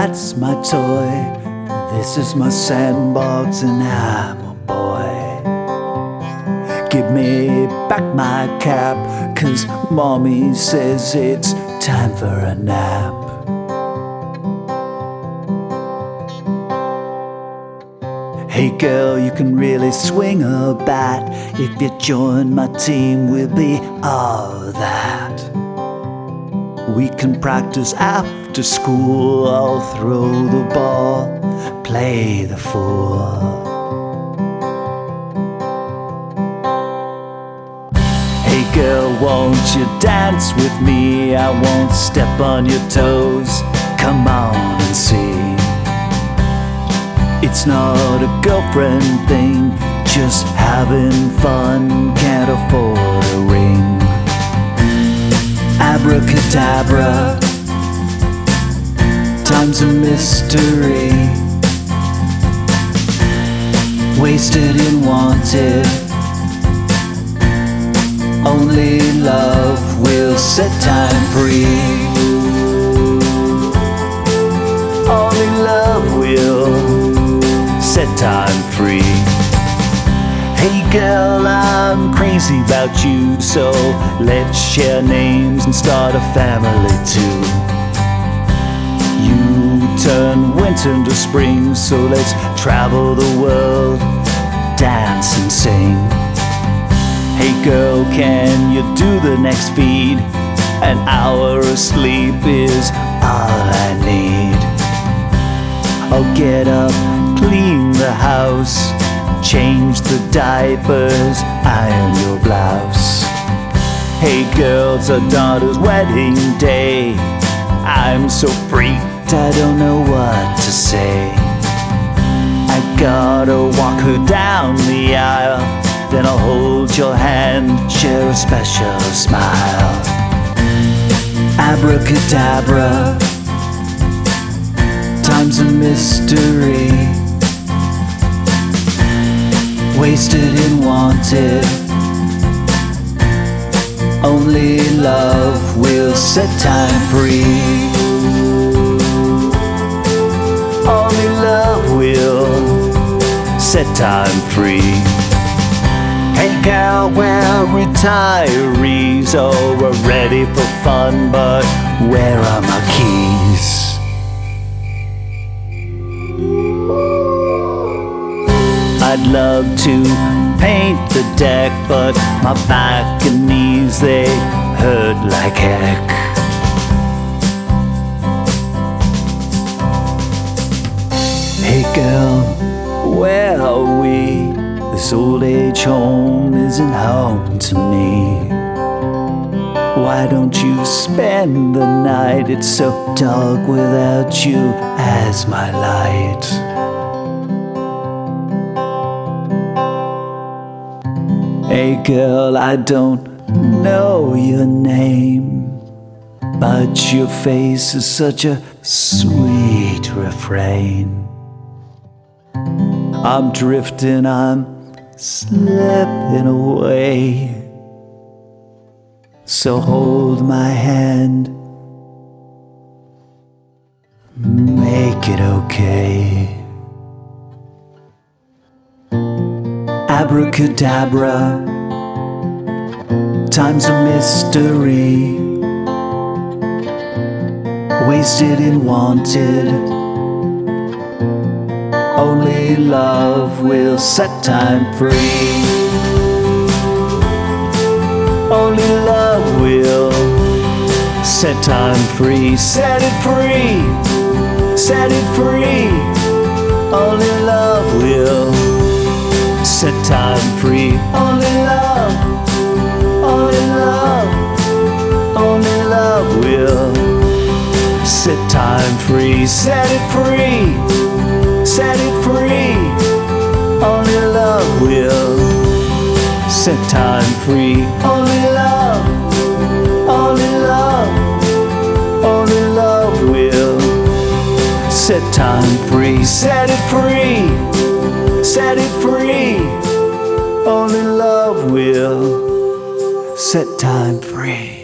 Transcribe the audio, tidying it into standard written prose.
that's my toy. This is my sandbox and I'm a boy. Give me back my cap, 'cause mommy says it's time for a nap. Hey girl, you can really swing a bat. If you join my team, we'll be all that. We can practice after school. I'll throw the ball, play the fool. Hey girl, won't you dance with me? I won't step on your toes. Come on and see. It's not a girlfriend thing, just having fun, can't afford a ring. Abracadabra, time's a mystery. Wasted and wanted, only love will set time free. Only love will set time free. Hey girl, I'm crazy about you, so let's share names and start a family too. You turn winter into spring, so let's travel the world, dance and sing. Hey girl, can you do the next feed? An hour of sleep is all I need. I'll get up, clean the house, change the diapers, iron your blouse. Hey girl, it's our daughter's wedding day. I'm so freaked, I don't know what to say. I gotta walk her down the aisle, then I'll hold your hand, share a special smile. Abracadabra, time's a mystery. Wasted and wanted, only love will set time free. Only love will set time free. Hey girl, we're retirees, oh we're ready for fun, but where are my keys? I'd love to paint the deck, but my back and knees, they hurt like heck. Hey girl, where are we? This old age home isn't home to me. Why don't you spend the night? It's so dark without you as my light. Hey girl, I don't know your name, but your face is such a sweet refrain. I'm drifting, I'm slipping away, so hold my hand, make it okay. Abracadabra, time's a mystery. Wasted and wanted, only love will set time free. Only love will set time free. Set it free, set it free. Only love will set time free. Only love, only love, only love will set time free. Set it free, set it free. Only love will set time free. Only love, only love, only love will set time free. Set it free, set it free. Only love will set time free.